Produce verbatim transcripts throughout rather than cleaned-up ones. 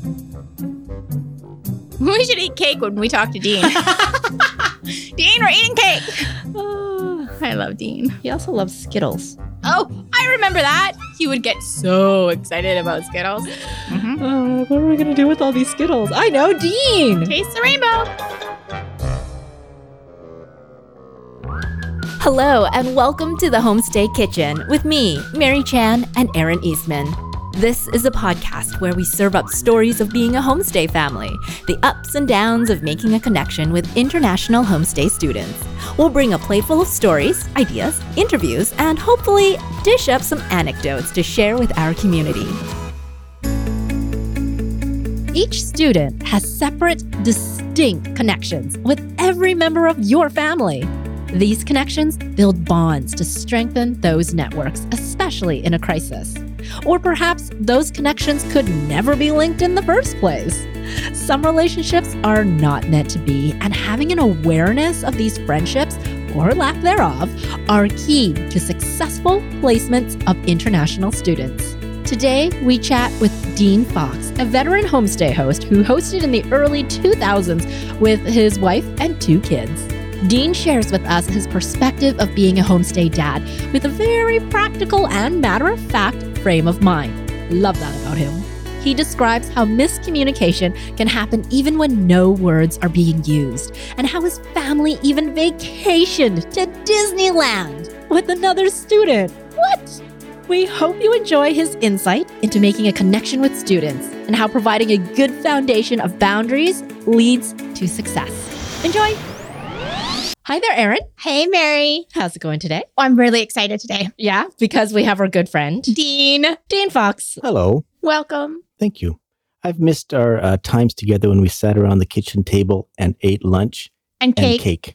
We should eat cake when we talk to Dean. Dean, we're eating cake. Uh, I love Dean. he also loves Skittles. Oh, I remember that. He would get so excited about Skittles. Mm-hmm. Uh, what are we going to do with all these Skittles? I know, Dean! Taste the rainbow. Hello, and welcome to the Homestay Kitchen with me, Mary Chan, and Aaron Eastman. This is a podcast where we serve up stories of being a homestay family, the ups and downs of making a connection with international homestay students. We'll bring a plate full of stories, ideas, interviews, and hopefully dish up some anecdotes to share with our community. Each student has separate, distinct connections with every member of your family. These connections build bonds to strengthen those networks, especially in a crisis. Or perhaps those connections could never be linked in the first place. Some relationships are not meant to be, and having an awareness of these friendships, or lack thereof, are key to successful placements of international students. Today, we chat with Dean Fox, a veteran homestay host who hosted in the early two thousands with his wife and two kids. Dean shares with us his perspective of being a homestay dad with a very practical and matter-of-fact frame of mind. Love that about him. He describes how miscommunication can happen even when no words are being used, and how his family even vacationed to Disneyland with another student. What? We hope you enjoy his insight into making a connection with students and how providing a good foundation of boundaries leads to success. Enjoy! Hi there, Erin. Hey, Mary. How's it going today? Oh, I'm really excited today. Yeah, because we have our good friend, Dean. Dean Fox. Hello. Welcome. Thank you. I've missed our uh, times together when we sat around the kitchen table and ate lunch And cake. and cake.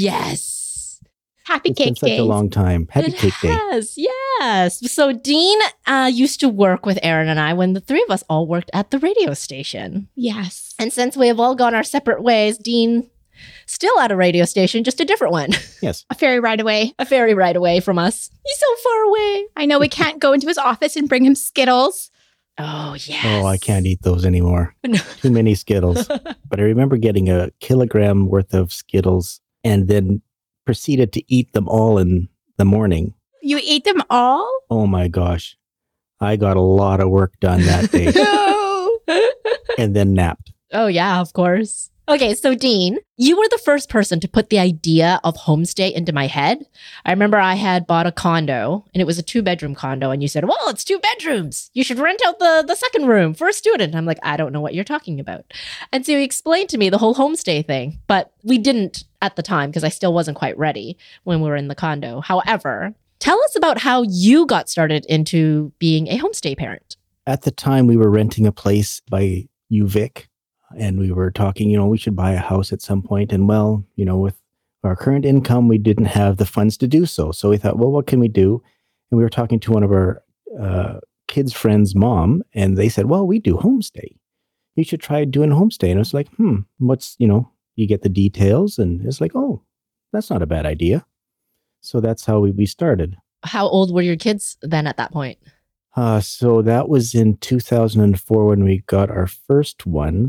Yes. Happy It's cake been such days. a long time. Happy it cake day. has, yes. So Dean uh, used to work with Erin and I when the three of us all worked at the radio station. Yes. And since we have all gone our separate ways, Dean still at a radio station, just a different one. Yes. A ferry ride away. A ferry ride away from us. He's so far away. I know we can't go into his office and bring him Skittles. Oh, yes. Oh, I can't eat those anymore. No. Too many Skittles. But I remember getting a kilogram worth of Skittles and then proceeded to eat them all in the morning. You eat them all? Oh my gosh. I got a lot of work done that day No. and then napped. Oh, yeah, of course. Okay, so Dean, you were the first person to put the idea of homestay into my head. I remember I had bought a condo, and it was a two-bedroom condo, and you said, well, it's two bedrooms. You should rent out the, the second room for a student. I'm like, I don't know what you're talking about. And so you explained to me the whole homestay thing, but we didn't at the time because I still wasn't quite ready when we were in the condo. However, tell us about how you got started into being a homestay parent. At the time, we were renting a place by U Vic. And we were talking, you know, we should buy a house at some point. And well, you know, with our current income, we didn't have the funds to do so. So we thought, well, what can we do? And we were talking to one of our uh, kids' friends' mom, and they said, well, we do homestay. You should try doing homestay. And I was like, hmm, what's, you know, you get the details. And it's like, oh, that's not a bad idea. So that's how we, we started. How old were your kids then at that point? Uh, so that was in two thousand four when we got our first one.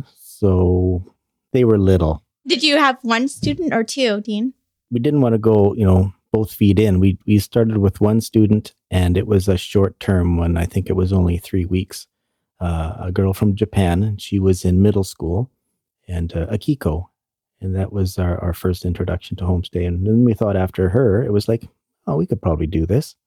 So they were little. Did you have one student or two, Dean? We didn't want to go, you know, both feet in. We we started with one student, and it was a short term one. I think it was only three weeks. Uh, a girl from Japan, and she was in middle school, and uh, Akiko. And that was our, our first introduction to homestay. And then we thought after her, it was like, oh, we could probably do this.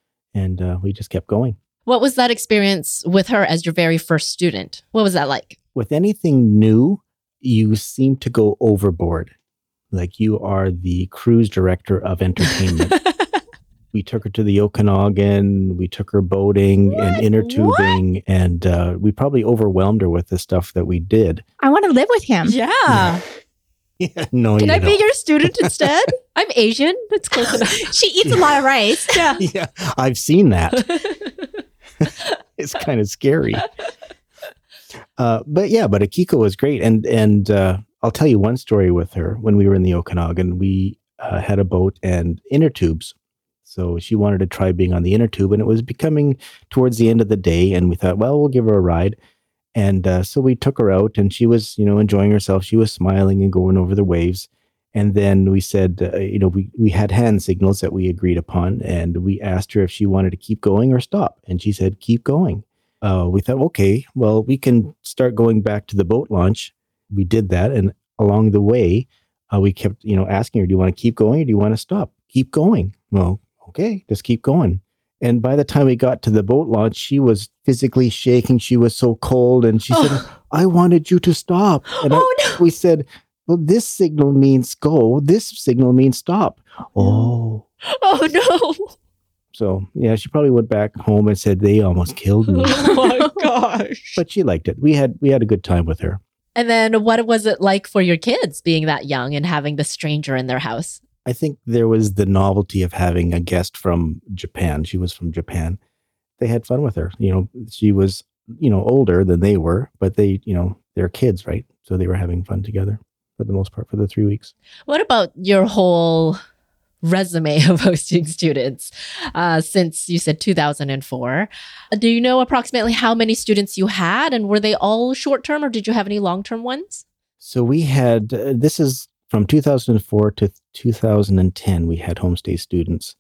And uh, we just kept going. What was that experience with her as your very first student? What was that like? With anything new, you seem to go overboard. Like you are the cruise director of entertainment. We took her to the Okanagan. We took her boating What? and inner tubing. And uh, we probably overwhelmed her with the stuff that we did. I want to live with him. Yeah. Yeah, no, Can you I don't. be your student instead? I'm Asian. That's close enough. She eats a lot of rice. Yeah. Yeah, I've seen that. It's kind of scary. Uh, but yeah, but Akiko was great. And and uh, I'll tell you one story with her. When we were in the Okanagan, we uh, had a boat and inner tubes. So she wanted to try being on the inner tube, and it was becoming towards the end of the day. And we thought, well, we'll give her a ride. And uh, so we took her out, and she was, you know, enjoying herself. She was smiling and going over the waves. And then we said, uh, you know, we, we had hand signals that we agreed upon, and we asked her if she wanted to keep going or stop. And she said, keep going. Uh, we thought, okay, well, we can start going back to the boat launch. We did that. And along the way, uh, we kept, you know, asking her, do you want to keep going or do you want to stop? Keep going. Well, okay, just keep going. And by the time we got to the boat launch, she was physically shaking. She was so cold. And she oh. said, I wanted you to stop. And oh, I, no. we said, well, this signal means go. This signal means stop. Oh. Oh, no. So, yeah, she probably went back home and said, they almost killed me. Oh, my gosh. But she liked it. We had we had a good time with her. And then what was it like for your kids being that young and having the stranger in their house? I think there was the novelty of having a guest from Japan. She was from Japan. They had fun with her. You know, she was, you know, older than they were, but they, you know, they're kids, right? So they were having fun together. For the most part, for the three weeks. What about your whole resume of hosting students uh, since you said two thousand four? Do you know approximately how many students you had, and were they all short-term, or did you have any long-term ones? So we had, uh, this is from two thousand four to two thousand ten, we had homestay students,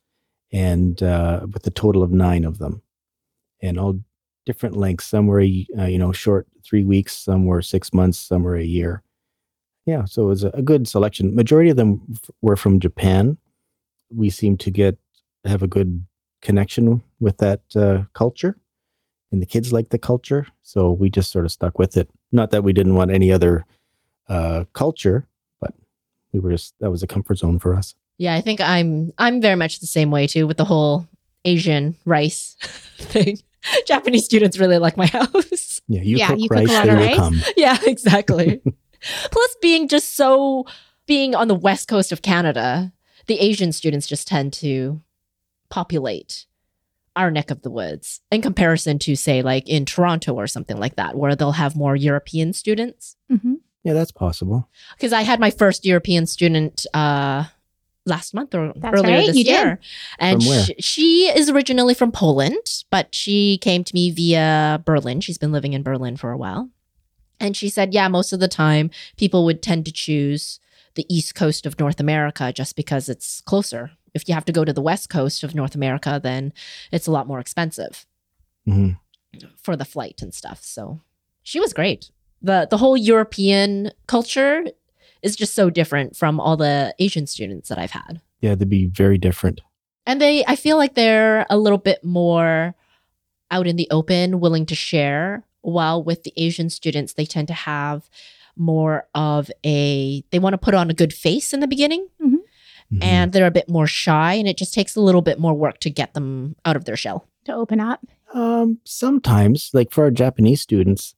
and uh, with a total of nine of them, and all different lengths. Some were, uh, you know, short, three weeks, some were six months, some were a year. Yeah, so it was a good selection. Majority of them f- were from Japan. We seemed to get have a good connection with that uh, culture, and the kids liked the culture, so we just sort of stuck with it. Not that we didn't want any other uh, culture, but we were just that was a comfort zone for us. Yeah, I think I'm I'm very much the same way too with the whole Asian rice thing. Japanese students really like my house. Yeah, you Yeah, cook you cook rice, a lot they of will rice? come. Yeah, exactly. Plus, being just so, being on the west coast of Canada, the Asian students just tend to populate our neck of the woods in comparison to, say, like in Toronto or something like that, where they'll have more European students. Mm-hmm. Yeah, that's possible. Because I had my first European student uh, last month or That's earlier right, this you did. year. And From where? she, she is originally from Poland, but she came to me via Berlin. She's been living in Berlin for a while. And she said, yeah, most of the time people would tend to choose the east coast of North America just because it's closer. If you have to go to the west coast of North America, then it's a lot more expensive hmm for the flight and stuff. So she was great. The the whole European culture is just so different from all the Asian students that I've had. Yeah, they'd be very different. And they, I feel like they're a little bit more out in the open, willing to share. While with the Asian students, they tend to have more of a, they want to put on a good face in the beginning. Mm-hmm. Mhm. And they're a bit more shy, and it just takes a little bit more work to get them out of their shell. To open up. Um, sometimes, like for our Japanese students,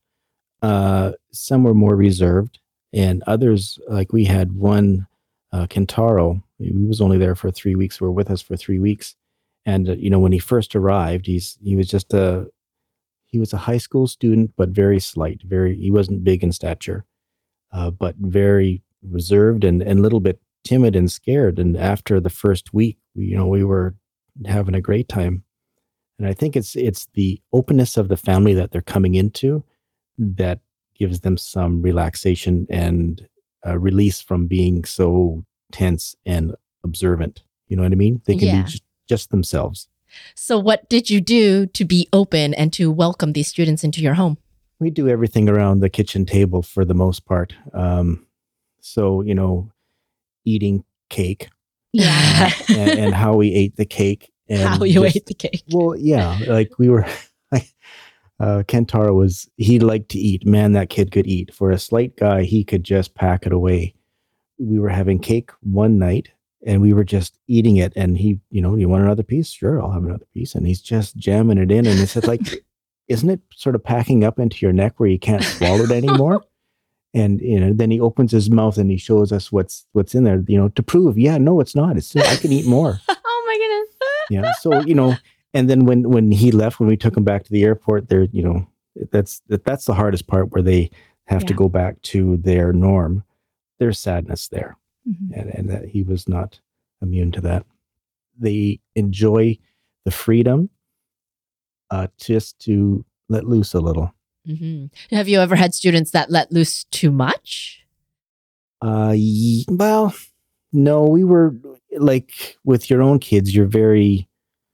uh, some were more reserved, and others, like we had one, uh, Kentaro. He was only there for three weeks. Were with us for three weeks, and uh, you know, when he first arrived, he's he was just a he was a high school student, but very slight. Very, he wasn't big in stature, uh, but very reserved and and a little bit timid and scared. And after the first week, we, you know, we were having a great time. And I think it's it's the openness of the family that they're coming into that gives them some relaxation and a release from being so tense and observant. You know what I mean? They can Yeah. be just, just themselves. So what did you do to be open and to welcome these students into your home? We do everything around the kitchen table for the most part. Um, so, you know, eating cake Yeah. and, and how we ate the cake. And How you just- ate the cake. Well, yeah, like we were, like, uh, Kentaro was, he liked to eat. Man, that kid could eat. For a slight guy, he could just pack it away. We were having cake one night and we were just eating it. And he, you know, you want another piece? Sure, I'll have another piece. And he's just jamming it in. And it's just like, isn't it sort of packing up into your neck where you can't swallow it anymore? And, you know, then he opens his mouth and he shows us what's, what's in there, you know, to prove, yeah, no, it's not. It's, I can eat more. Oh my goodness. Yeah. So, you know, and then when, when he left, when we took him back to the airport there, you know, that's, that, that's the hardest part where they have to Yeah. go back to their norm. There's sadness there. Mhm. And, and that he was not immune to that. They enjoy the freedom uh, just to let loose a little. Mm-hmm. Have you ever had students that let loose too much? Uh, ye- well, no, we were like with your own kids, you're very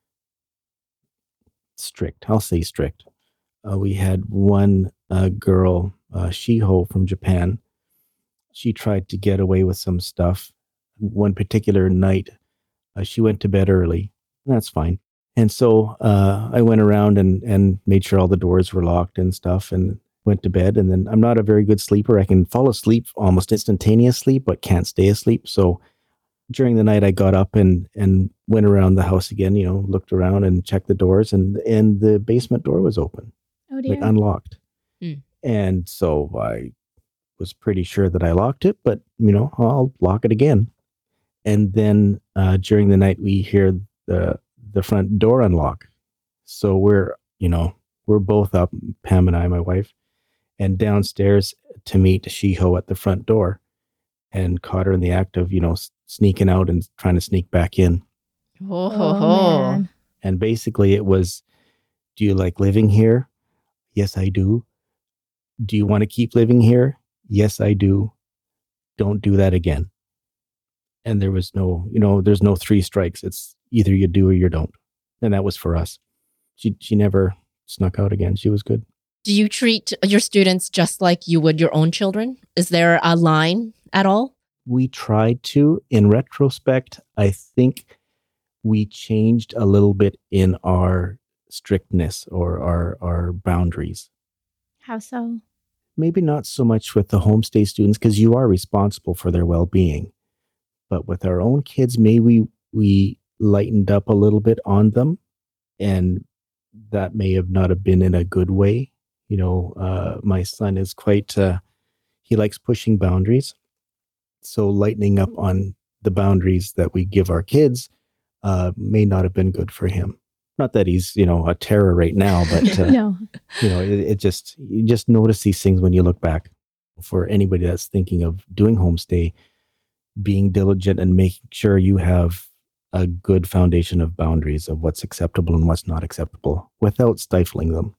strict. I'll say strict. Uh, we had one uh, girl, uh, Shiho from Japan. She tried to get away with some stuff. One particular night, uh, she went to bed early. That's fine. And so uh, I went around and, and made sure all the doors were locked and stuff and went to bed. And then I'm not a very good sleeper. I can fall asleep almost instantaneously, but can't stay asleep. So during the night, I got up and, and went around the house again, you know, looked around and checked the doors, and, and the basement door was open, Oh dear. like unlocked. Hmm. And so I was pretty sure that I locked it, but, you know, I'll lock it again. And then uh, during the night, we hear the the front door unlock. So we're, you know, we're both up, Pam and I, my wife, and downstairs to meet Shiho at the front door, and caught her in the act of, you know, s- sneaking out and trying to sneak back in. Oh, ho, Oh, ho. man. And basically it was, do you like living here? Yes, I do. Do you want to keep living here? Yes, I do. Don't do that again. And there was no, you know, there's no three strikes. It's either you do or you don't. And that was for us. She she never snuck out again. She was good. Do you treat your students just like you would your own children? Is there a line at all? We tried to. In retrospect, I think we changed a little bit in our strictness or our, our boundaries. How so? Maybe not so much with the homestay students, because you are responsible for their well-being. But with our own kids, maybe we lightened up a little bit on them, and that may have not have been in a good way. You know, uh, my son is quite, uh, he likes pushing boundaries. So lightening up on the boundaries that we give our kids uh, may not have been good for him. Not that he's, you know, a terror right now, but, uh, No. you know, it, it just, you just notice these things when you look back. For anybody that's thinking of doing homestay, being diligent and making sure you have a good foundation of boundaries of what's acceptable and what's not acceptable without stifling them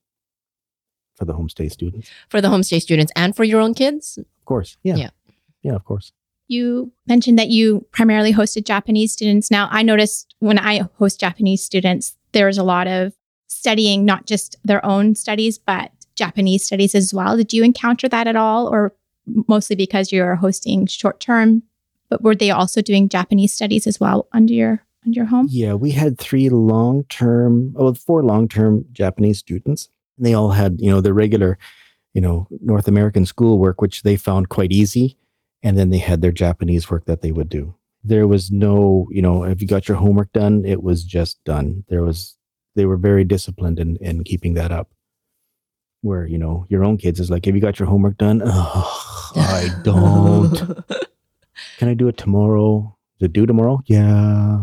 for the homestay students. For the homestay students and for your own kids? Of course. Yeah. Yeah. Yeah, of course. You mentioned that you primarily hosted Japanese students. Now, I noticed when I host Japanese students, there's a lot of studying, not just their own studies, but Japanese studies as well. Did you encounter that at all, or mostly because you're hosting short term? But were they also doing Japanese studies as well under your under your home? Yeah, we had three long-term, well, four long-term Japanese students. And they all had, you know, the regular, you know, North American schoolwork, which they found quite easy. And then they had their Japanese work that they would do. There was no, you know, if you got your homework done, it was just done. There was, they were very disciplined in, in keeping that up. Where, you know, your own kids is like, have you got your homework done? Oh, I don't. Can I do it tomorrow? Is it due tomorrow? Yeah.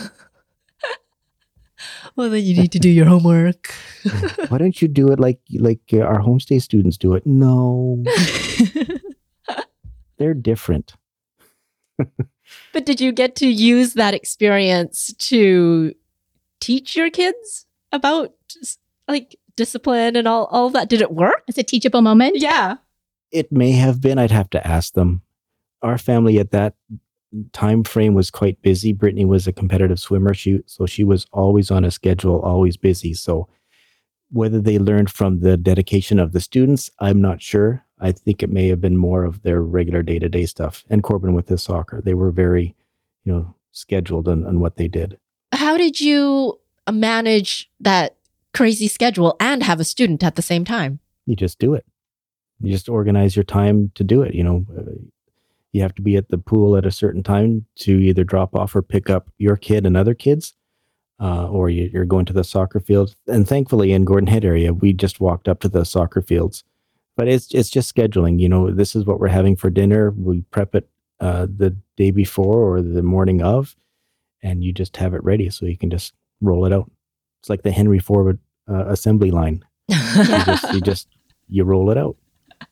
Well, then you need to do your homework. Why don't you do it like like uh, our homestay students do it? No, they're different. But did you get to use that experience to teach your kids about like discipline and all, all that? Did it work? It's a teachable moment. Yeah. It may have been. I'd have to ask them. Our family at that time frame was quite busy. Brittany was a competitive swimmer, she, so she was always on a schedule, always busy. So whether they learned from the dedication of the students, I'm not sure. I think it may have been more of their regular day-to-day stuff. And Corbin with his soccer, they were very, you know, scheduled on, on what they did. How did you manage that crazy schedule and have a student at the same time? You just do it. You just organize your time to do it. You know, uh, you have to be at the pool at a certain time to either drop off or pick up your kid and other kids, uh, or you, you're going to the soccer field. And thankfully in Gordon Head area, we just walked up to the soccer fields. But it's it's just scheduling. You know, this is what we're having for dinner. We prep it uh, the day before or the morning of, and you just have it ready so you can just roll it out. It's like the Henry Ford uh, assembly line. You just, you just you roll it out.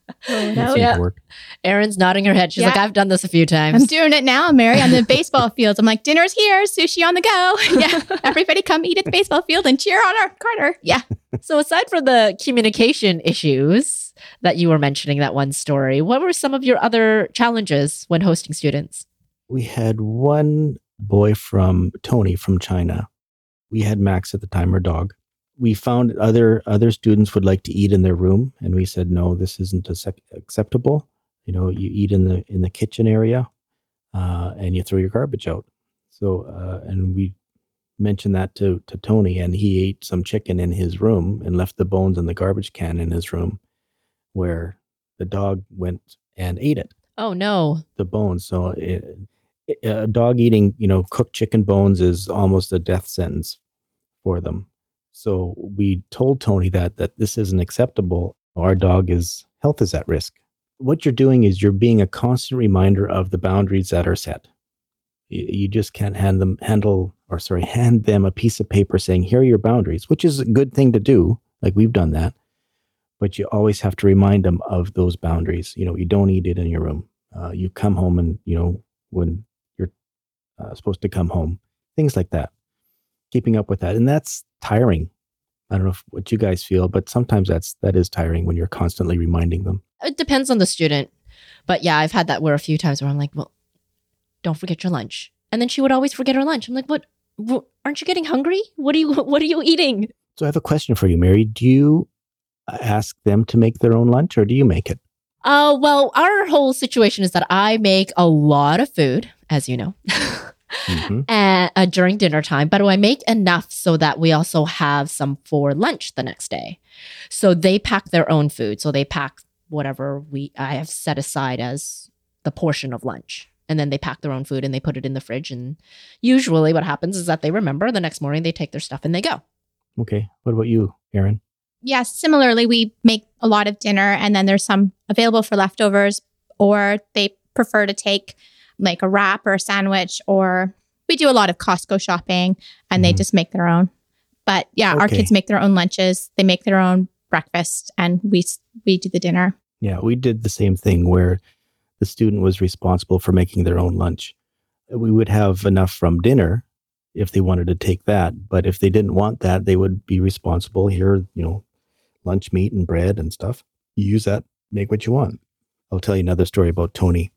Roll it That out. seems Yeah. to work. Erin's nodding her head. She's Yeah. like, I've done this a few times. I'm doing it now, Mary, on the baseball fields. I'm like, dinner's here, sushi on the go. Yeah, everybody come eat at the baseball field and cheer on our Carter. Yeah. So aside from the communication issues that you were mentioning, that one story, what were some of your other challenges when hosting students? We had one boy from Tony from China. We had Max at the time, our dog. We found other other students would like to eat in their room, and we said, no, this isn't ac- acceptable. You know, you eat in the in the kitchen area, uh, and you throw your garbage out. So, uh, and we mentioned that to to Tony, and he ate some chicken in his room and left the bones in the garbage can in his room, where the dog went and ate it, Oh, no. the bones. So, it, it- a dog eating, you know, cooked chicken bones is almost a death sentence for them. So we told Tony that that this isn't acceptable. Our dog is health is at risk. What you're doing is you're being a constant reminder of the boundaries that are set. You, you just can't hand them handle or sorry hand them a piece of paper saying here are your boundaries, which is a good thing to do. Like we've done that, but you always have to remind them of those boundaries. You know, you don't eat it in your room. Uh, you come home and you know when you're uh, supposed to come home. Things like that. Keeping up with that, and that's tiring. I don't know if, what you guys feel, but sometimes that's that is tiring when you're constantly reminding them. It depends on the student. But yeah, I've had that where a few times where I'm like, well, don't forget your lunch. And then she would always forget her lunch. I'm like, what? Wh- aren't you getting hungry? What are you, what are you eating? So I have a question for you, Mary. Do you ask them to make their own lunch, or do you make it? Uh, well, our whole situation is that I make a lot of food, as you know. Mhm. and, uh, during dinner time, but I make enough so that we also have some for lunch the next day. So they pack their own food. So they pack whatever we I have set aside as the portion of lunch. And then they pack their own food and they put it in the fridge. And usually what happens is that they remember the next morning, they take their stuff and they go. Okay. What about you, Erin? Yeah, similarly, we make a lot of dinner and then there's some available for leftovers, or they prefer to take like a wrap or a sandwich, or we do a lot of Costco shopping and they Mhm. just make their own. But yeah, our Okay. kids make their own lunches, they make their own breakfast, and we s- we do the dinner. Yeah, we did the same thing where the student was responsible for making their own lunch. We would have enough from dinner if they wanted to take that, but if they didn't want that, they would be responsible. Here, you know, lunch meat and bread and stuff. You use that, make what you want. I'll tell you another story about Tony.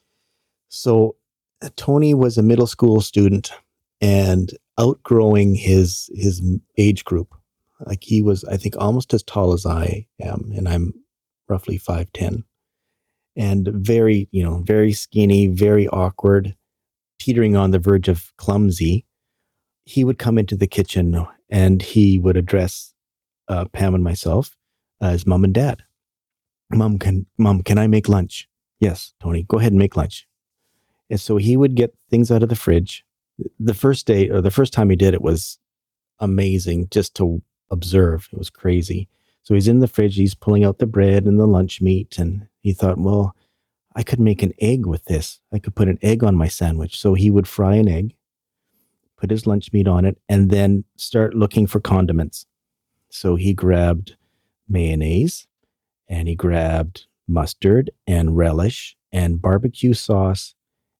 So uh, Tony was a middle school student and outgrowing his his age group. Like he was, I think, almost as tall as I am, and I'm roughly five ten. And very, you know, very skinny, very awkward, teetering on the verge of clumsy. He would come into the kitchen and he would address uh, Pam and myself as mom and dad. Mom, can mom, can I make lunch? Yes, Tony, go ahead and make lunch. And so he would get things out of the fridge. The first day or the first time he did it was amazing just to observe. It was crazy. So he's in the fridge, he's pulling out the bread and the lunch meat. And he thought, well, I could make an egg with this. I could put an egg on my sandwich. So he would fry an egg, put his lunch meat on it, and then start looking for condiments. So he grabbed mayonnaise and he grabbed mustard and relish and barbecue sauce.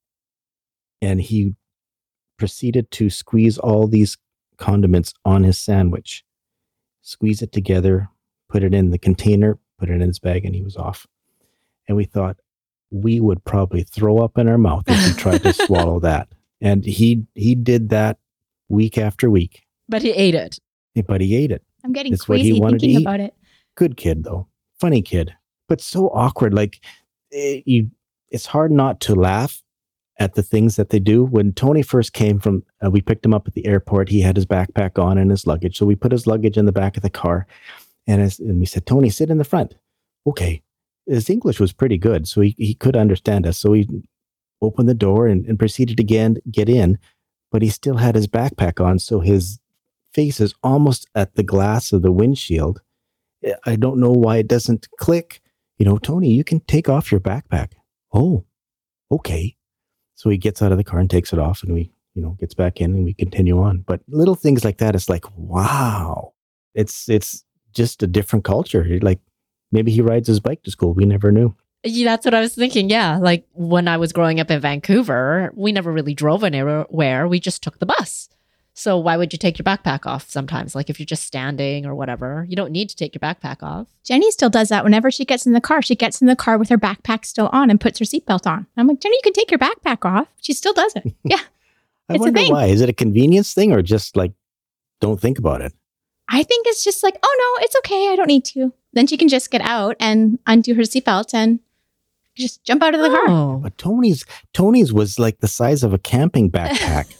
And he proceeded to squeeze all these condiments on his sandwich, squeeze it together, put it in the container, put it in his bag, and he was off. And we thought we would probably throw up in our mouth if he tried to swallow that. And he he did that week after week, But he ate it. but he ate it. I'm getting It's what he queasy wanted to thinking eat. about it. Good kid though, funny kid, but so awkward. Like it, you, it's hard not to laugh at the things that they do. When Tony first came from, uh, we picked him up at the airport. He had his backpack on and his luggage, so we put his luggage in the back of the car, and, as, and we said, "Tony, sit in the front." Okay, his English was pretty good, so he he could understand us. So he opened the door and, and proceeded to get, get in, but he still had his backpack on, so his face is almost at the glass of the windshield. I don't know why it doesn't click. You know, Tony, you can take off your backpack. Oh, okay. So he gets out of the car and takes it off, and we, you know, gets back in and we continue on. But little things like that, it's like, wow, it's it's just a different culture. You're like, Maybe he rides his bike to school. We never knew. Yeah, that's what I was thinking. Yeah. Like when I was growing up in Vancouver, we never really drove anywhere. We just took the bus. So why would you take your backpack off sometimes? Like if you're just standing or whatever, you don't need to take your backpack off. Jenny still does that whenever she gets in the car. She gets in the car with her backpack still on and puts her seatbelt on. I'm like, Jenny, you can take your backpack off. She still does it. Yeah. I It's a wonder thing. why. Is it a convenience thing or just like, don't think about it? I think it's just like, oh no, it's okay. I don't need to. Then she can just get out and undo her seatbelt and just jump out of the car. Oh. But Tony's, Tony's was like the size of a camping backpack.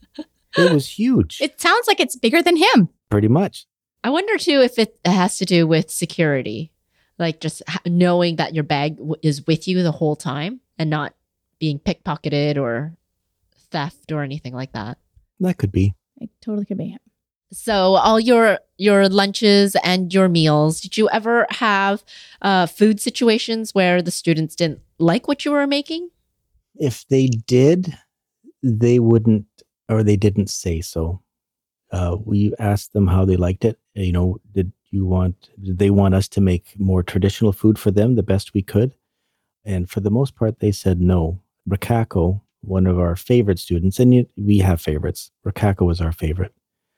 It was huge. It sounds like it's bigger than him. Pretty much. I wonder too if it has to do with security, like just ha- knowing that your bag w- is with you the whole time and not being pickpocketed or theft or anything like that. That could be. It totally could be. So all your your lunches and your meals, did you ever have uh, food situations where the students didn't like what you were making? If they did, they wouldn't, or they didn't say so. Uh, we asked them how they liked it. You know, did you want, did they want us to make more traditional food for them the best we could? And for the most part, they said no. Rikako, one of our favorite students, and you, we have favorites. Rikako was our favorite.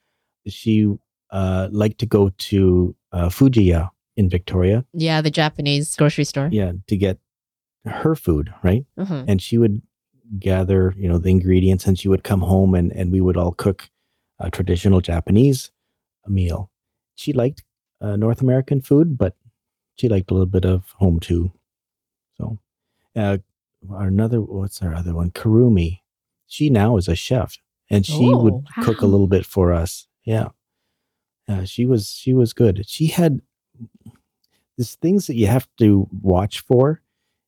She uh, liked to go to uh, Fujiya in Victoria. Yeah, the Japanese grocery store. Yeah, to get her food, right? Mhm. And she would gather, you know, the ingredients, and she would come home, and, and we would all cook a traditional Japanese meal. She liked uh, North American food, but she liked a little bit of home too. So, uh, our another, what's our other one? Karumi. She now is a chef, and she Oh, would cook a wow. little bit for us. Yeah, uh, she was she was good. She had these things that you have to watch for.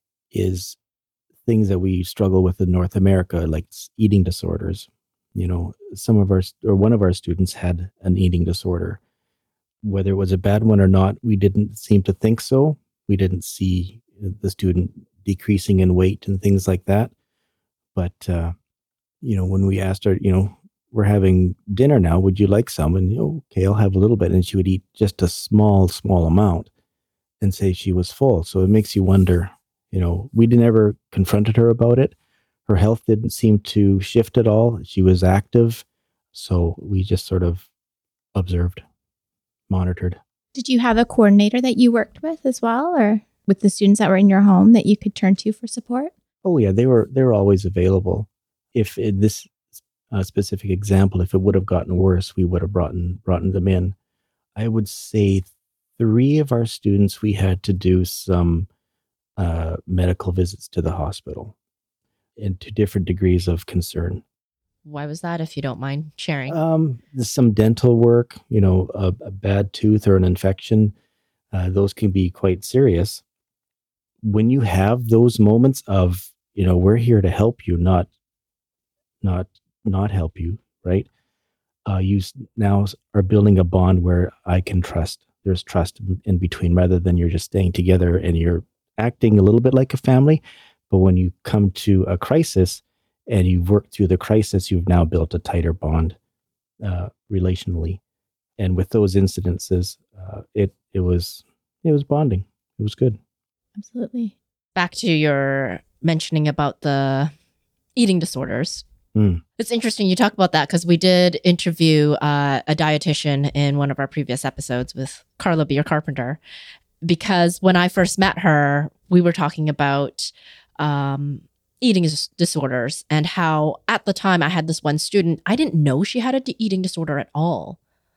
Is things that we struggle with in North America, like s- eating disorders. You know, some of our, or one of our students had an eating disorder. Whether it was a bad one or not, we didn't seem to think so. We didn't see the student decreasing in weight and things like that. But, uh, you know, when we asked her, you know, we're having dinner now, would you like some? And, oh, okay, I'll have a little bit. And she would eat just a small, small amount and say she was full. So it makes you wonder, you know, we never confronted her about it. Her health didn't seem to shift at all. She was active. So we just sort of observed, monitored. Did you have a coordinator that you worked with as well, or with the students that were in your home that you could turn to for support? Oh yeah, they were they were always available. If in this uh, specific example, if it would have gotten worse, we would have brought in, brought them in. I would say three of our students, we had to do some uh, medical visits to the hospital, and to different degrees of concern. Why was that, if you don't mind sharing? Um, there's some dental work, you know, a, a bad tooth or an infection. Uh, those can be quite serious. When you have those moments of, you know, we're here to help you, not, not, not help you, right? Uh, you s- now s- are building a bond where I can trust. There's trust in- in between, rather than you're just staying together and you're acting a little bit like a family. But when you come to a crisis and you've worked through the crisis, you've now built a tighter bond uh, relationally. And with those incidences, uh, it it was it was bonding. It was good. Absolutely. Back to your mentioning about the eating disorders. Mm. It's interesting you talk about that because we did interview uh, a dietitian in one of our previous episodes with Carla Beer Carpenter. Because when I first met her, we were talking about um, eating dis- disorders and how at the time I had this one student, I didn't know she had an eating disorder at all.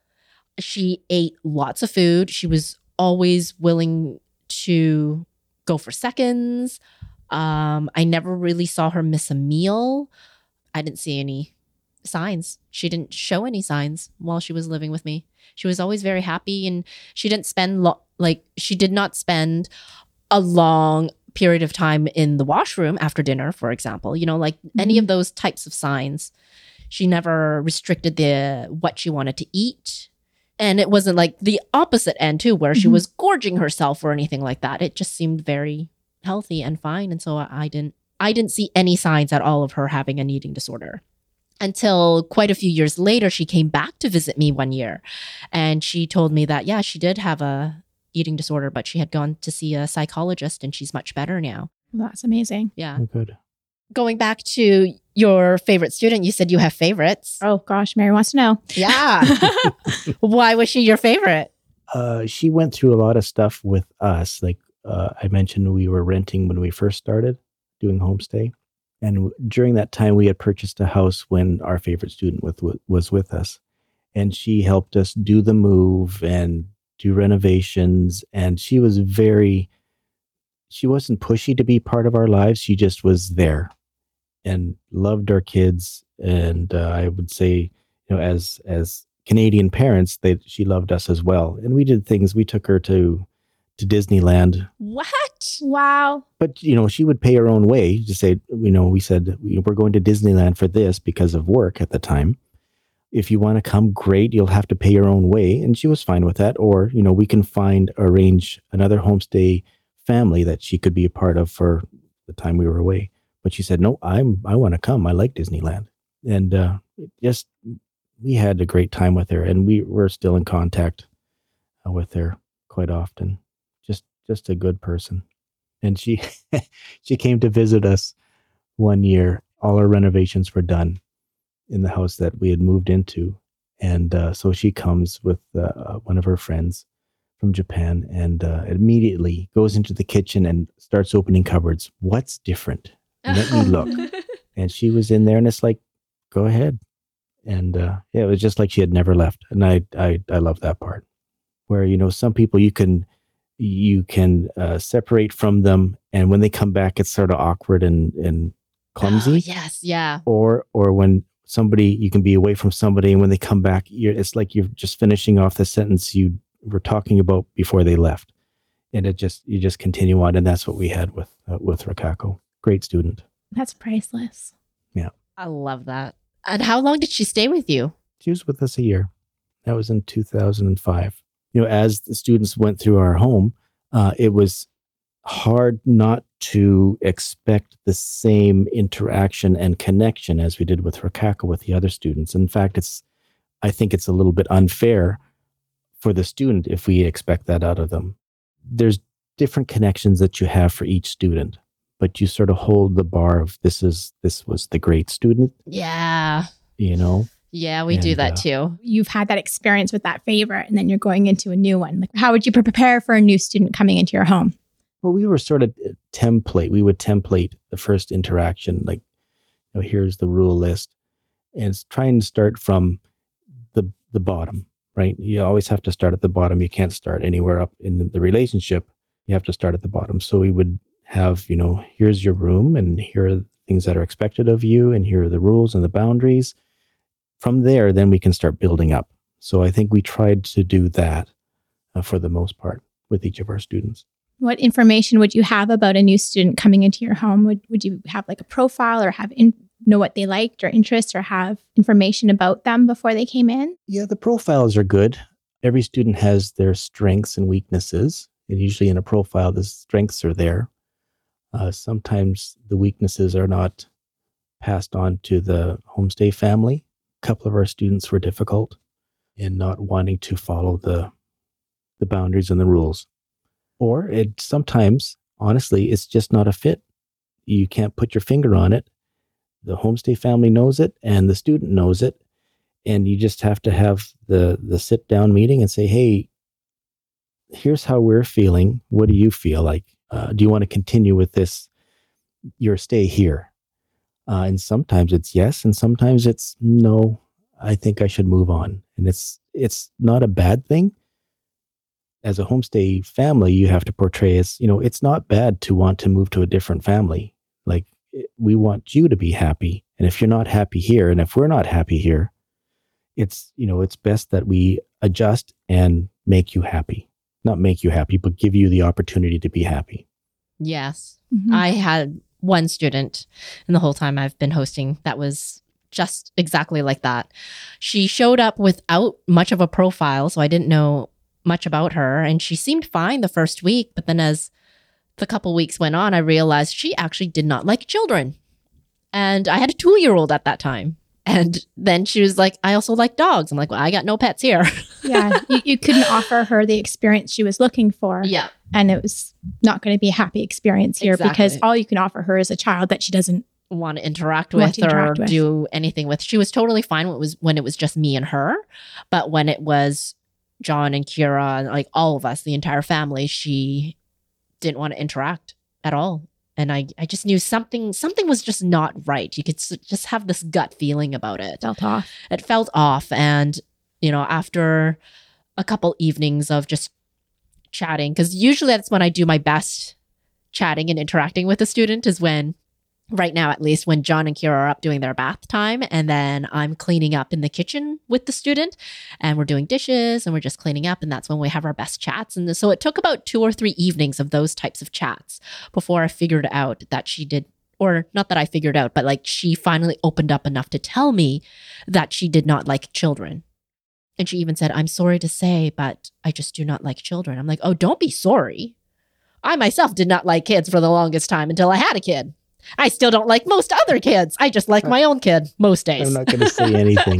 She ate lots of food. She was always willing to go for seconds. Um, I never really saw her miss a meal. I didn't see any signs. She didn't show any signs while she was living with me. She was always very happy, and she didn't spend lo- like she did not spend a long period of time in the washroom after dinner, for example. You know, like any of those types of signs. She never restricted the what she wanted to eat. And it wasn't like the opposite end too, where she Mhm. was gorging herself or anything like that. It just seemed very healthy and fine. And so I I didn't I didn't see any signs at all of her having an eating disorder. Until quite a few years later, she came back to visit me one year. And she told me that, yeah, she did have a eating disorder, but she had gone to see a psychologist and she's much better now. That's amazing. Yeah. Oh, good. Going back to your favorite student, you said you have favorites. Oh gosh, Mary wants to know. Yeah. Why was she your favorite? Uh, she went through a lot of stuff with us. Like uh, I mentioned, we were renting when we first started doing homestay. And w- during that time, we had purchased a house when our favorite student with, w- was with us. And she helped us do the move and do renovations. And she was very, she wasn't pushy to be part of our lives. She just was there and loved our kids. And uh, I would say, you know, as as Canadian parents, they she loved us as well. And we did things. We took her to to Disneyland. What? Wow. But you know, she would pay her own way. To say, you know, we said we're going to Disneyland for this because of work at the time. If you want to come, great. You'll have to pay your own way, and she was fine with that. Or you know, we can find arrange another homestay family that she could be a part of for the time we were away. But she said, no, I'm, I want to come. I like Disneyland. And uh, just, we had a great time with her, and we were still in contact uh, with her quite often. Just, just a good person. And she, she came to visit us one year. All our renovations were done in the house that we had moved into. And uh, so she comes with uh, one of her friends from Japan and uh, immediately goes into the kitchen and starts opening cupboards. What's different? Let me look. And she was in there, and it's like, go ahead. And uh, yeah, it was just like she had never left. And I, I, I love that part where, you know, some people you can, you can uh, separate from them. And when they come back, it's sort of awkward and, and clumsy. Oh, yes. Yeah. Or, or when somebody, you can be away from somebody, and when they come back, you're, it's like you're just finishing off the sentence you were talking about before they left. And it just, you just continue on. And that's what we had with, uh, with Rikako. Great student. That's priceless. Yeah. I love that. And how long did she stay with you? She was with us a year. That was in two thousand five. You know, as the students went through our home, uh, it was hard not to expect the same interaction and connection as we did with Rikako with the other students. In fact, it's, I think it's a little bit unfair for the student if we expect that out of them. There's different connections that you have for each student, but you sort of hold the bar of this is, this was the great student, Yeah. you know? Yeah, we do And, that uh, too. You've had that experience with that favorite, and then you're going into a new one. Like, how would you prepare for a new student coming into your home? Well, we were sort of template. We would template the first interaction, like, you know, here's the rule list. And it's trying to start from the the bottom, right? You always have to start at the bottom. You can't start anywhere up in the relationship. You have to start at the bottom. So we would have, you know, here's your room, and here are the things that are expected of you, and here are the rules and the boundaries. From there, then we can start building up. So I think we tried to do that uh, for the most part with each of our students. What information would you have about a new student coming into your home? Would would you have like a profile, or have in, know what they liked or interests, or have information about them before they came in? Yeah, the profiles are good. Every student has their strengths and weaknesses. And usually in a profile, the strengths are there. Uh, sometimes the weaknesses are not passed on to the homestay family. A couple of our students were difficult in not wanting to follow the the boundaries and the rules. Or it sometimes, honestly, it's just not a fit. You can't put your finger on it. The homestay family knows it, and the student knows it. And you just have to have the the sit down meeting and say, hey, here's how we're feeling. What do you feel like? Uh, do you want to continue with this, your stay here? Uh, and sometimes it's yes, and sometimes it's no, I think I should move on. And it's it's not a bad thing. As a homestay family, you have to portray as, you know, it's not bad to want to move to a different family. Like, we want you to be happy. And if you're not happy here, and if we're not happy here, it's, you know, it's best that we adjust and make you happy. Not make you happy, but give you the opportunity to be happy. Yes. Mhm. I had one student and the whole time I've been hosting that was just exactly like that. She showed up without much of a profile, so I didn't know much about her, and she seemed fine the first week, but then as the couple weeks went on, I realized she actually did not like children. And I had a two-year-old at that time. And then she was like, I also like dogs. I'm like, well, I got no pets here. Yeah. You, you couldn't offer her the experience she was looking for. Yeah. And it was not going to be a happy experience here Exactly. because all you can offer her is a child that she doesn't want to interact Want with to interact or with. do anything with. She was totally fine when it was when it was just me and her. But when it was John and Kira and like all of us, the entire family, she didn't want to interact at all. And I, I just knew something something was just not right. You could s- just have this gut feeling about it. felt off. It felt off. And, you know, after a couple evenings of just chatting, because usually that's when I do my best chatting and interacting with a student is when, right now at least, when John and Kira are up doing their bath time. And then I'm cleaning up in the kitchen with the student and we're doing dishes and we're just cleaning up. And that's when we have our best chats. And so it took about two or three evenings of those types of chats before I figured out that she did, or not that I figured out, but like she finally opened up enough to tell me that she did not like children. And she even said, I'm sorry to say, but I just do not like children. I'm like, oh, don't be sorry. I myself did not like kids for the longest time until I had a kid. I still don't like most other kids. I just like my own kid most days. I'm not going to say anything.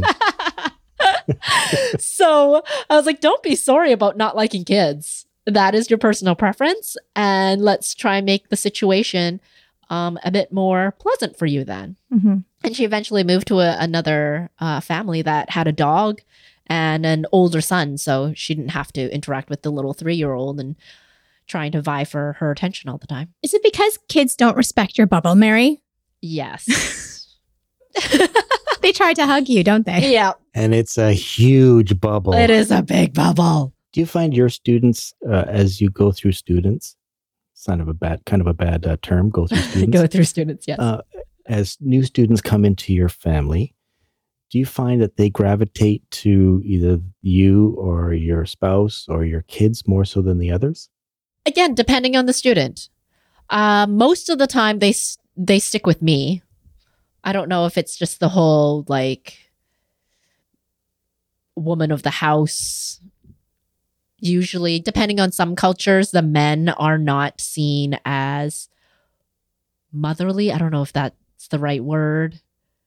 So I was like, don't be sorry about not liking kids. That is your personal preference. And let's try and make the situation um, a bit more pleasant for you then. Mm-hmm. And she eventually moved to a, another uh, family that had a dog and an older son. So she didn't have to interact with the little three-year-old and trying to vie for her attention all the time. Is it because kids don't respect your bubble, Mary? Yes. They try to hug you, don't they? Yeah. And it's a huge bubble. It is a big bubble. Do you find your students, uh, as you go through students, it's kind of a bad, kind of a bad uh, term, go through students. Go through students, yes. Uh, as new students come into your family, do you find that they gravitate to either you or your spouse or your kids more so than the others? Again, depending on the student. Uh, most of the time, they s- they stick with me. I don't know if it's just the whole, like, woman of the house. Usually, depending on some cultures, the men are not seen as motherly. I don't know if that's the right word.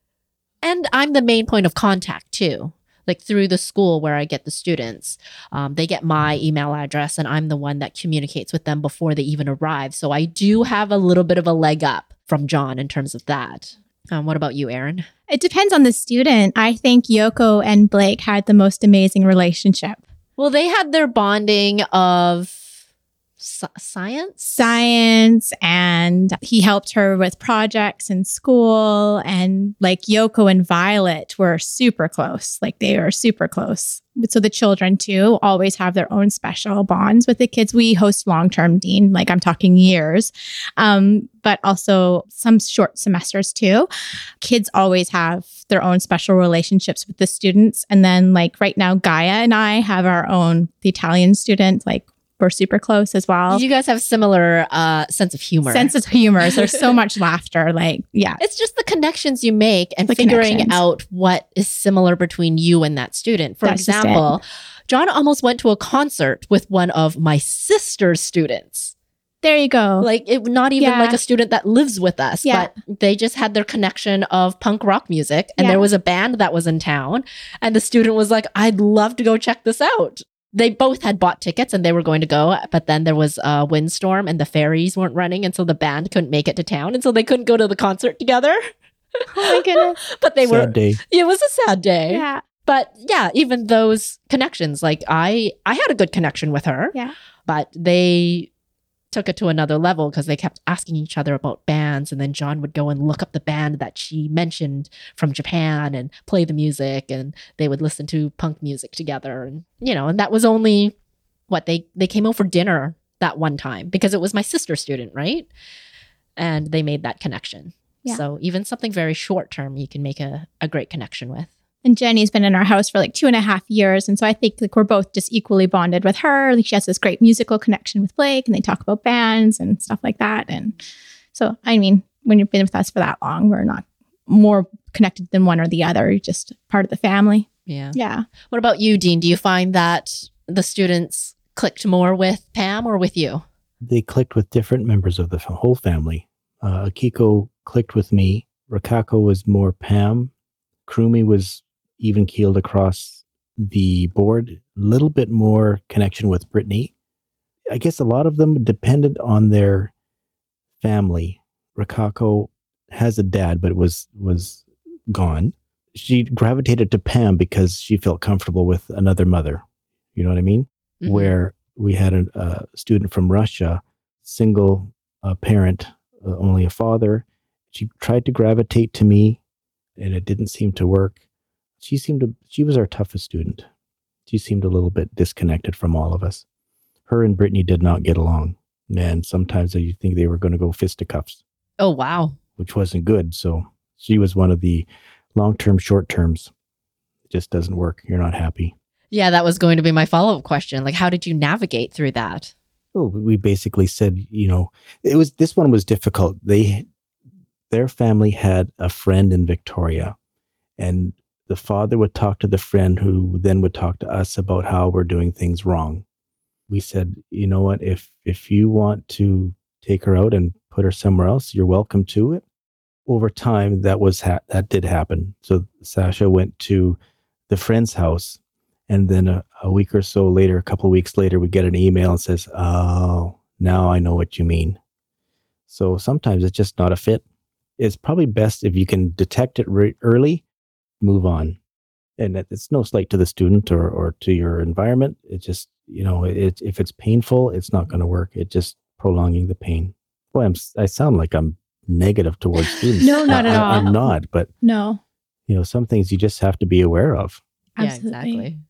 And I'm the main point of contact, too. Like through the school where I get the students, um, they get my email address and I'm the one that communicates with them before they even arrive. So I do have a little bit of a leg up from John in terms of that. Um, what about you, Erin? It depends on the student. I think Yoko and Blake had the most amazing relationship. Well, they had their bonding of s- science. Science, and he helped her with projects in school. And like Yoko and Violet were super close. Like they were super close. So the children too always have their own special bonds with the kids. We host long-term Dean, like I'm talking years, um, but also some short semesters too. Kids always have their own special relationships with the students. And then like right now, Gaia and I have our own, the Italian student, like we're super close as well. You guys have similar uh, sense of humor. Sense of humor. There's so much laughter. Like, yeah. It's just the connections you make and The figuring connections. out what is similar between you and that student. For That's just example, John almost went to a concert with one of my sister's students. There you go. Like, it not even Yeah. like a student that lives with us, Yeah. but they just had their connection of punk rock music. And Yeah. there was a band that was in town. And the student was like, I'd love to go check this out. They both had bought tickets and they were going to go, but then there was a windstorm and the ferries weren't running. And so the band couldn't make it to town. And so they couldn't go to the concert together. Oh my goodness. But they Sad were, day. it was a sad day. Yeah. But yeah, even those connections, like I, I had a good connection with her. Yeah. But they took it to another level because they kept asking each other about bands. And then John would go and look up the band that she mentioned from Japan and play the music. And they would listen to punk music together. And, you know, and that was only what they, they came over for dinner that one time because it was my sister's student, right? And they made that connection. Yeah. So even something very short term, you can make a, a great connection with. And Jenny's been in our house for like two and a half years. And so I think like we're both just equally bonded with her. Like she has this great musical connection with Blake and they talk about bands and stuff like that. And so, I mean, when you've been with us for that long, we're not more connected than one or the other. You're just part of the family. Yeah. Yeah. What about you, Dean? Do you find that the students clicked more with Pam or with you? They clicked with different members of the f- whole family. Uh, Akiko clicked with me. Rikako was more Pam. Krumi was even keeled across the board, a little bit more connection with Brittany. I guess a lot of them depended on their family. Rakako has a dad, but was was gone. She gravitated to Pam because she felt comfortable with another mother. You know what I mean? Mm-hmm. Where we had a, a student from Russia, single uh, parent, uh, only a father. She tried to gravitate to me, and it didn't seem to work. She seemed to, she was our toughest student. She seemed a little bit disconnected from all of us. Her and Brittany did not get along. And sometimes you think they were going to go fisticuffs. Oh, wow. Which wasn't good. So she was one of the long-term, short-terms. It just doesn't work. You're not happy. Yeah, that was going to be my follow-up question. Like, how did you navigate through that? Well, we basically said, you know, it was, this one was difficult. They, their family had a friend in Victoria, and the father would talk to the friend who then would talk to us about how we're doing things wrong. We said, you know what, if if you want to take her out and put her somewhere else, you're welcome to it. Over time, that was ha- that did happen. So Sasha went to the friend's house, and then a, a week or so later, a couple of weeks later, we get an email and says, oh, now I know what you mean. So sometimes it's just not a fit. It's probably best if you can detect it re- early, move on. And it's no slight to the student or, or to your environment. It just, you know, it, if it's painful, it's not going to work. It's just prolonging the pain. Boy, I'm, I sound like I'm negative towards students. No, not I, at all. I'm not, but no, you know, some things you just have to be aware of. Absolutely. Yeah, exactly.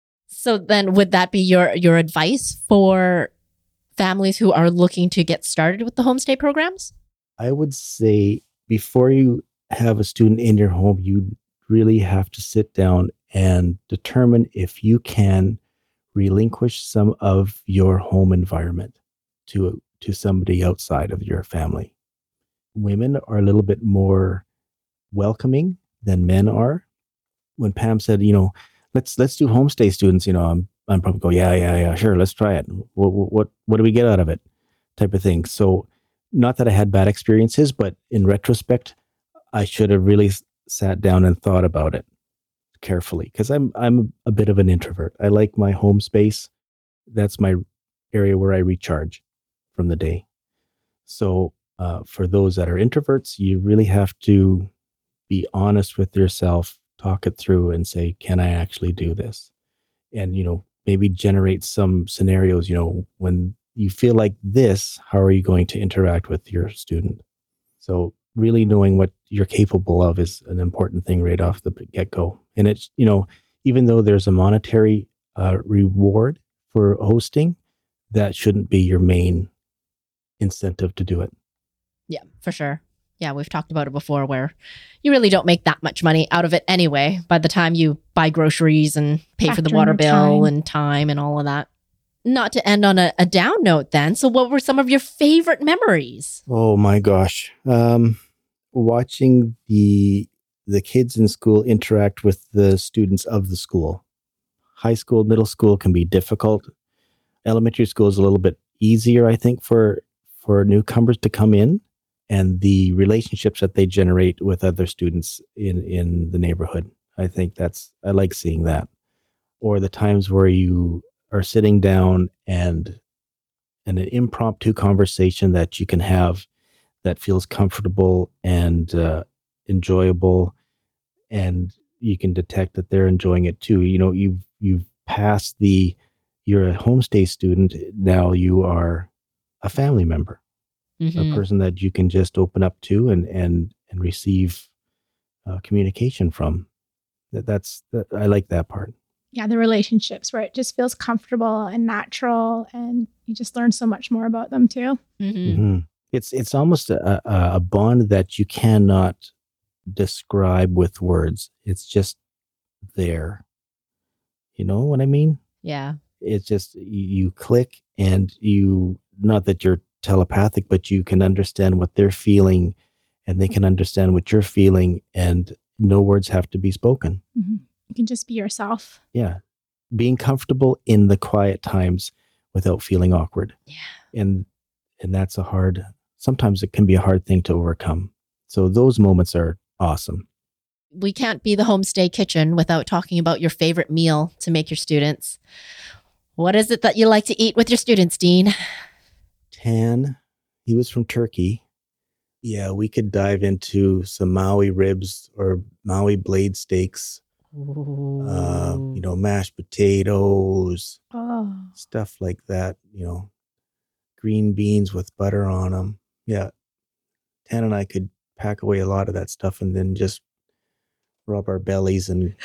So then would that be your, your advice for families who are looking to get started with the homestay programs? I would say before you have a student in your home, you really have to sit down and determine if you can relinquish some of your home environment to to somebody outside of your family. Women are a little bit more welcoming than men are. When Pam said, you know, let's let's do homestay students, you know, I'm I'm probably go, yeah, yeah, yeah, sure, let's try it. What what what do we get out of it? Type of thing. So not that I had bad experiences, but in retrospect, I should have really sat down and thought about it carefully, because I'm I'm a bit of an introvert. I like my home space. That's my area where I recharge from the day. So uh, for those that are introverts, you really have to be honest with yourself, talk it through, and say, can I actually do this? And, you know, maybe generate some scenarios. You know, when you feel like this, how are you going to interact with your student? So really knowing what you're capable of is an important thing right off the get-go. And it's, you know, even though there's a monetary uh, reward for hosting, that shouldn't be your main incentive to do it. Yeah, for sure. Yeah, we've talked about it before where you really don't make that much money out of it anyway by the time you buy groceries and pay Factor for the water bill time. and time and all of that. Not to end on a, a down note then. So what were some of your favorite memories? Oh my gosh. Um, watching the the kids in school interact with the students of the school. High school, middle school can be difficult. Elementary school is a little bit easier, I think, for for newcomers to come in, and the relationships that they generate with other students in, in the neighborhood. I think that's, I like seeing that. Or the times where you are sitting down and, and an impromptu conversation that you can have that feels comfortable and uh, enjoyable, and you can detect that they're enjoying it too. You know, you've, you've passed the, you're a homestay student, now you are a family member, mm-hmm. a person that you can just open up to and and and receive uh, communication from. That that's that, I like that part. Yeah, the relationships where it just feels comfortable and natural, and you just learn so much more about them too. Mm-hmm. Mm-hmm. It's it's almost a, a, a bond that you cannot describe with words. It's just there. You know what I mean? Yeah. It's just, you, you click, and you, not that you're telepathic, but you can understand what they're feeling, and they can understand what you're feeling, and no words have to be spoken. Mm-hmm. You can just be yourself. Yeah. Being comfortable in the quiet times without feeling awkward. Yeah. And, and that's a hard, sometimes it can be a hard thing to overcome. So those moments are awesome. we can't be the homestay kitchen without talking about your favorite meal to make your students. What is it that you like to eat with your students, Dean? Tan. He was from Turkey. Yeah, we could dive into some Maui ribs or Maui blade steaks. Uh, you know, mashed potatoes, Oh. stuff like that. You know, green beans with butter on them. Yeah, Tan and I could pack away a lot of that stuff and then just rub our bellies and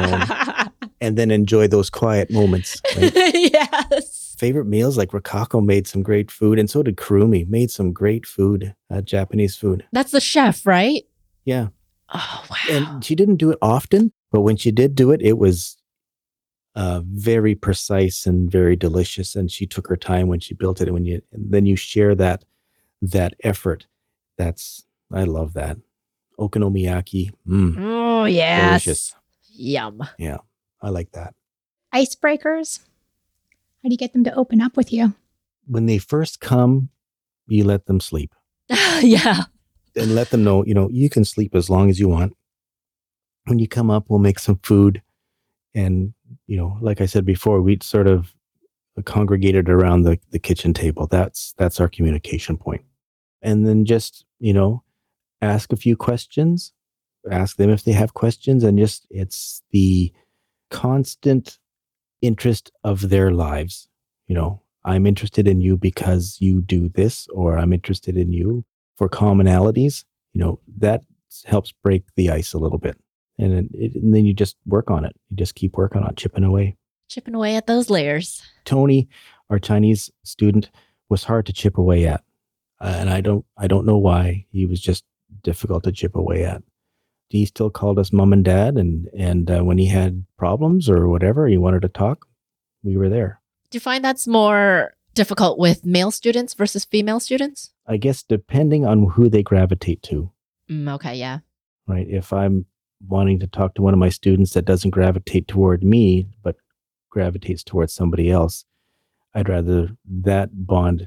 and then enjoy those quiet moments. Right? Yes. Favorite meals, like Rokako made some great food, and so did Kurumi, made some great food, uh, Japanese food. That's the chef, right? Yeah. Oh, wow. And she didn't do it often, but when she did do it, it was uh, very precise and very delicious. And she took her time when she built it. And when you and then you share that that effort, that's I love that. Okonomiyaki. Mm, Oh, yes. delicious. Yum. Yeah, I like that. Icebreakers. How do you get them to open up with you? When they first come, you let them sleep Yeah. and let them know, you know, you can sleep as long as you want. When you come up, we'll make some food. And, you know, like I said before, we'd sort of congregated around the, the kitchen table. That's, that's our communication point. And then just, you know, ask a few questions, ask them if they have questions. And just, it's the constant interest of their lives. You know, I'm interested in you because you do this, or I'm interested in you for commonalities. You know, that helps break the ice a little bit. And, it, it, and then you just work on it. You just keep working on it, chipping away. Chipping away at those layers. Tony, our Chinese student, was hard to chip away at. Uh, and I don't, I don't know why. He was just difficult to chip away at. He still called us mom and dad. And, and uh, when he had problems or whatever, he wanted to talk, we were there. Do you find that's more difficult with male students versus female students? I guess depending on who they gravitate to, Mm, okay, yeah. right? If I'm wanting to talk to one of my students that doesn't gravitate toward me, but gravitates towards somebody else, I'd rather that bond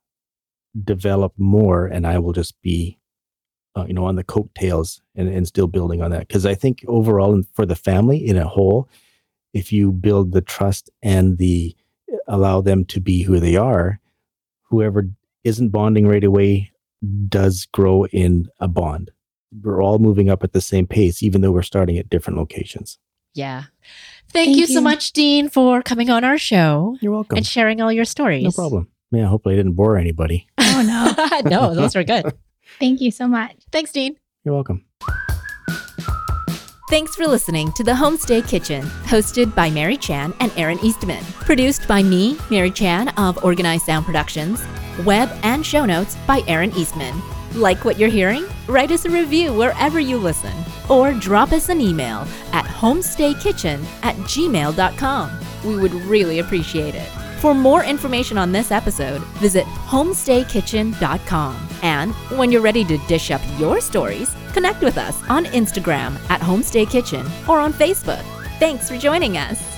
develop more, and I will just be, uh, you know, on the coattails and, and still building on that. Because I think overall, and for the family in a whole, if you build the trust and the allow them to be who they are, whoever isn't bonding right away does grow in a bond. We're all moving up at the same pace, even though we're starting at different locations. Yeah. Thank, Thank you so you. much, Dean, for coming on our show You're welcome. and sharing all your stories. No problem. Yeah, hopefully I didn't bore anybody. Oh, no. No, those were good. Thank you so much. Thanks, Dean. You're welcome. Thanks for listening to The Homestay Kitchen, hosted by Mary Chan and Aaron Eastman. Produced by me, Mary Chan of Organized Sound Productions. Web and show notes by Aaron Eastman. Like what you're hearing? Write us a review wherever you listen. Or drop us an email at homestaykitchen at gmail dot com. We would really appreciate it. For more information on this episode, visit homestay kitchen dot com. And when you're ready to dish up your stories, connect with us on Instagram at Homestay Kitchen or on Facebook. Thanks for joining us.